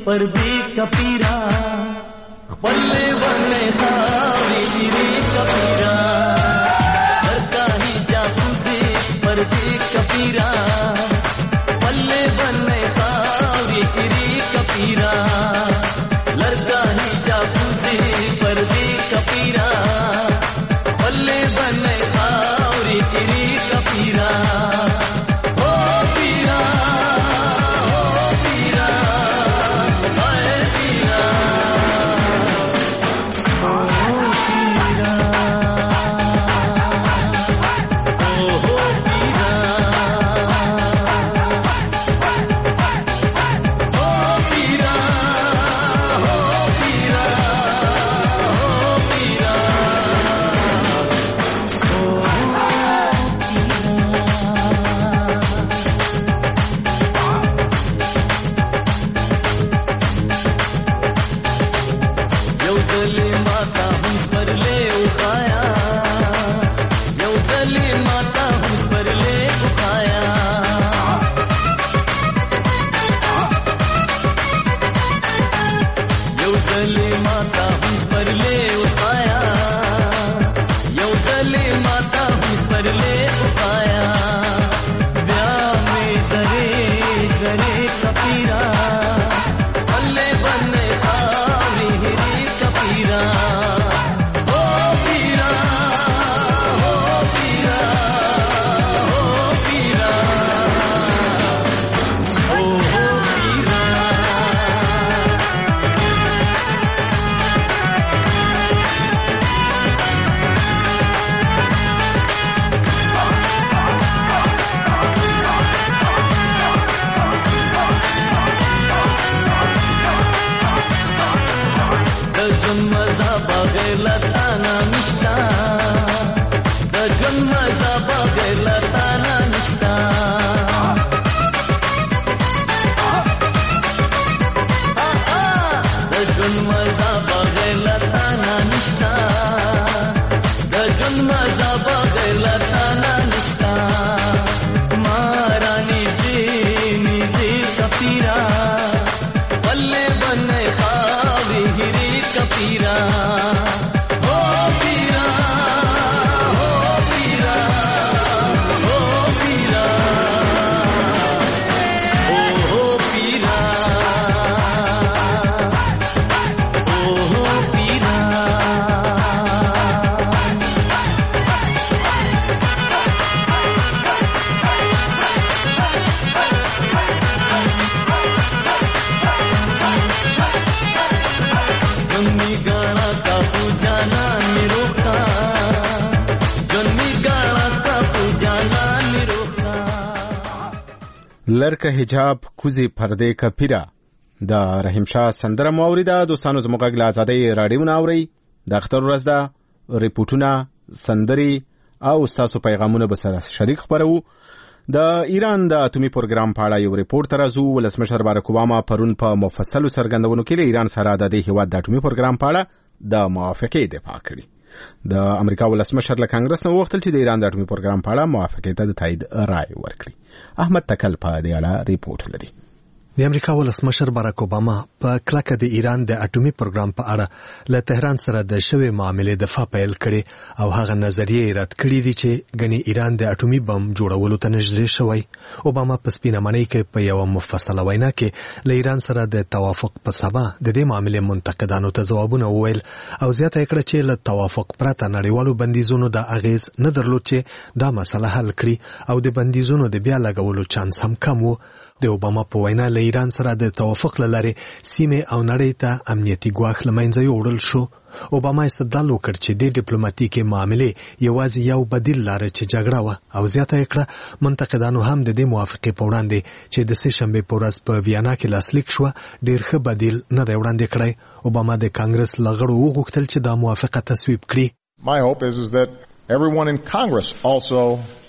पर्दे कपीरा बल्ले बल्ले खावी गिरी कपीरा लड़का ही जासूसी पर्दे कपीरा बल्ले बल्ले खावी गिरी कपीरा लड़का ही जासूसी पर्दे कपीरा बल्ले बल्ले खावी गिरी कपीरा لرکه حجاب کوزي پردې کپیرا د رحیم شاه سندره موریده دوستانو زموږ غږ له ازادۍ راډیو نه اورئ د اختر ورځ ده ریپورټونه سندري او تاسو پیغامونه به سره شریک خبرو د ایران د اټومي پروګرام په اړه یو ریپورت ترازو ولسمشر باراک اوباما پرون په مفصل سرګندونو کې ایران سره د هیواد د اټومي پروګرام په اړه د موافقې دفاع کړې د امریکا ولسمشر له کانګرس نه وغوښتل چې د ایران د اټومي پروګرام په اړه موافقې ته د تایید رائے ورکړي احمد تکل په دې اړه ریپورت لري د امریکا ولسمشر باراک اوباما په کلکه د ایران د اټومي پروګرام په اړه له تهران سره د شوې معاملې دفاع پیل کړي او هغه نظریه رد کړې دي چې غني ایران د اټومي بم جوړولو ته نږدې شوی اوباما په سپینه منۍ کې په یو مفصله وینا کې له ایران سره د توافق په سبا د دې معاملې منتقدانو ته ځوابونه وویل او زیاته کړه چې له توافق پرته نړیوالو بندیزونو د اغیز نه درلود چې دا مسله حل کړي او د بندیزونو د بیا لګولو چانس هم کم وو د اوباما په وینا له ایران سره د توافق لري سیمه او نړۍ ته امنیتي ګواښ لمنځه یوړل شو اوباما استدلال وکړ چې د ډیپلوماټیکي معاملې یوازې یو بدیل لري چې جګړه و او زیاته کړه منتقدانو هم د دې موافقې په وړاندې چې د سه شنبه په ورځ په ویانا کې لاسلیک شو ډیر ښه بدیل نه دی وړاندې کړی اوباما د کانګرس لغړو وغوښتل چې دا موافقه تصویب کړي My hope is that everyone in Congress also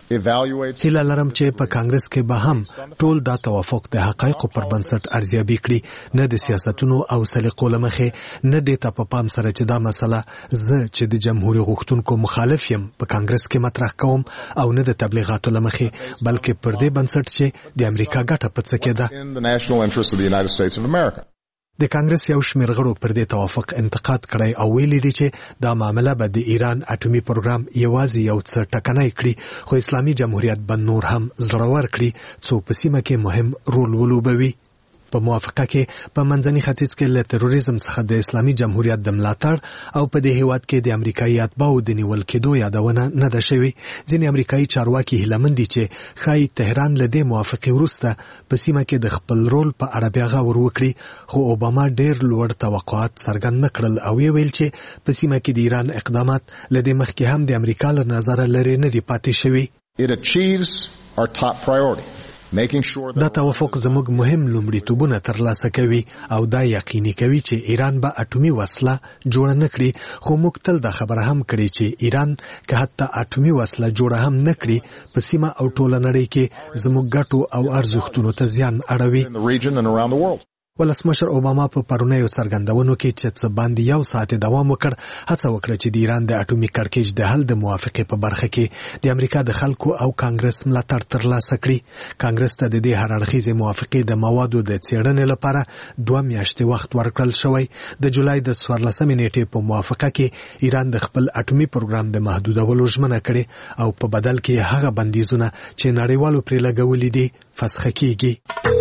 هیله لرم چې په کانګرس کې به هم ټول دا توافق د حقایقو پر بنسټ ارزیابي کړي نه د سیاستونو او سلیقو لمخې نه د ته په پام سره چې دا مسله زه چې د جمهوریت غوښتونکو مخالف یم په کانګرس کې مطرح کوم او نه د تبلیغاتو لمخې بلکې پر دې بنسټ چې د امریکا ګټه په څه کې ده د کانګرس یو شمېر غړو پر دې توافق انتقاد کړی او ویلي دي چې دا معامله به د ایران اټومي پروګرام یوازې یو څه ټکنی کړي، خو اسلامي جمهوریت به نور هم زړور کړي څو په سیمه کې مهم رول ولوبوي. په موافقه کې په منځني ختیځ کې له تروریزم څخه د اسلامي جمهوریت د ملاتړ او په دې هیواد کې د امریکایي اتباعو د نیول کېدو یادونه نه ده شوې. ځینې امریکایي چارواکي هیله مند دي چې ښایي تهران له دې موافقې وروسته په سیمه کې د خپل رول په اړه بیا غور وکړي، خو اوباما ډېر لوړ توقعات څرګند نه کړل او ویل چې په سیمه کې د ایران اقدامات له دې مخکې هم د امریکا له نظره لرې نه دي پاتې شوي. It achieves our top priority. دا توافق زموږ مهم لومړیتوبونه ترلاسه کوي او دا یقیني کوي چې ایران به اټومي وسله جوړه نه کړي، خو موږ تل دا خبره هم کړې چې ایران که حتی اټومي وسله جوړه هم نه کړي په سیمه او ټوله نړۍ کې زموږ ګټو او ارزښتونو ته زیان اړوي. ولسمشر اوباما په پرونیو څرګندونو کې چې څه باندې یو ساعت دوام وکړ هڅه وکړه چې د ایران د اټومي کړکېچ د حل د موافقې په برخه کې د امریکا د خلکو او کانګرس ملاتړ ترلاسه کړي. کانګرس ته د دې هر اړخیزې موافقې د موادو د څېړنې لپاره 2 میاشتې وخت ورکړل شوی. د جولای د 14 نیټې په موافقه کې ایران د خپل اټومي پروګرام د محدودولو ژمنه کړې او په بدل کې هغه بندیزونه چې نړیوالو پرې لګولي دي فسخ کیږي.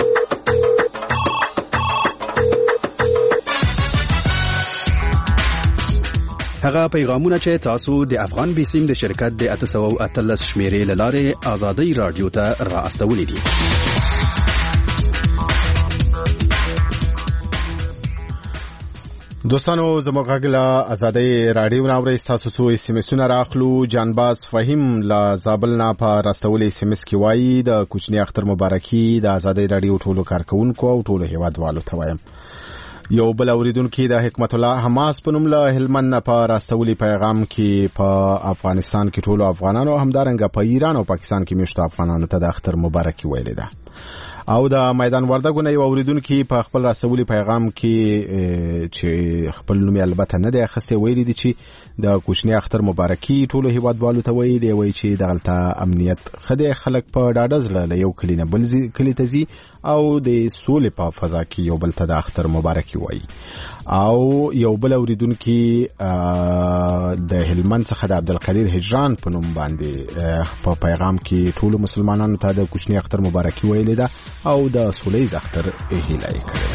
هغه پیغامونه چې تاسو د افغان بیسیم د شرکت د 813 شمیرې لاره آزادۍ رادیو ته را استولې دي. دوستانو زموږ غږ له آزادۍ رادیو ناوړې تاسو څو اس ام اسونه راخلو. جانباز فهیم لا زابل نه په راستولې اس ام اس کې وایي د کوچنی اختر مبارکي د آزادۍ رادیو ټولو کارکونکو او ټولو هیوادوالو ته وایم. یو بل اوریدونکو د حکمت الله حماس په نوم له هلمند نه په راستولي پیغام کې په افغانستان کې ټولو افغانانو همدارنګه په ایران او پاکستان کې میشته افغانانو ته د اختر مبارکي ویلې ده. او د میدان وردګو نه یو اوریدونکو په خپل راستولي پیغام کې چې خپل نوم البته نه دی اخسته ویلي دي چې د کوچنی اختر مبارکي ټولو هیوادوالو ته ویلي دی وایي چې دغلته امنیت خدای خلک په ډاډه زړه له یو کلی نه بل کلی ته ځي او د سولې په فضا کې یو بل ته د اختر مبارکي وایي. او یو بل اوریدونکو د هلمند څخه د عبدالقدیر هجران په نوم باندې په پیغام کې ټولو مسلمانانو ته د کوچنی اختر مبارکي ویلي ده او د سولې اختر هیله یې کړې.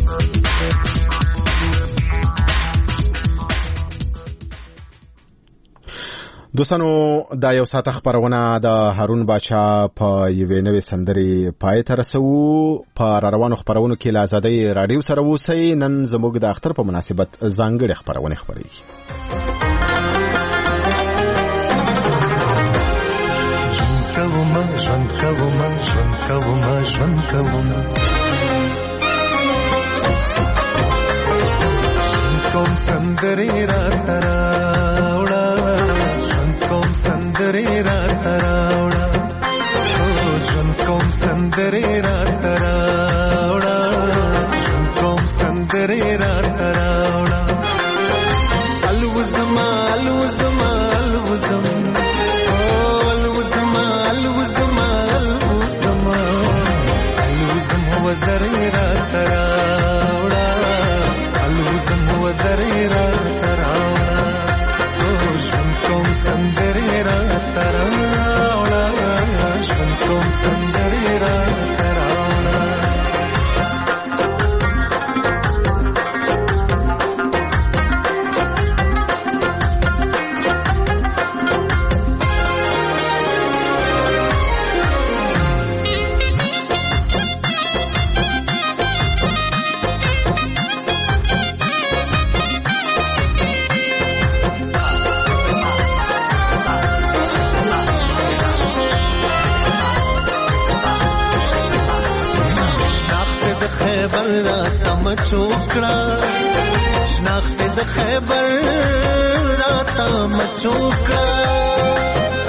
دوستانو دا یو ساعت خبرونه د هارون باچا په یوې نوې سندرې پای ته رسو. په روانو خبرونو کې له آزادۍ رادیو سره اوسئ. نن زموږ د اختر په مناسبت ځانګړې خبرونه خبرېږي. ژوند کوم سندرې راته راوړه، ژوند کوم سندرې راته راوړه، ژوند کوم سندرې راته راوړه، ژوند کوم سندرې راته راوړه. الوزما الوزما الوزم الوزما الوزما الوزما الوزم وزرې راته راوړه، الوزم وزرې راته راوړه، ژوند کوم سندرې راته راوړه، ژوند کوم سندرې راته راوړه. مچوکړه شناخت د خیبر راته مچوکړه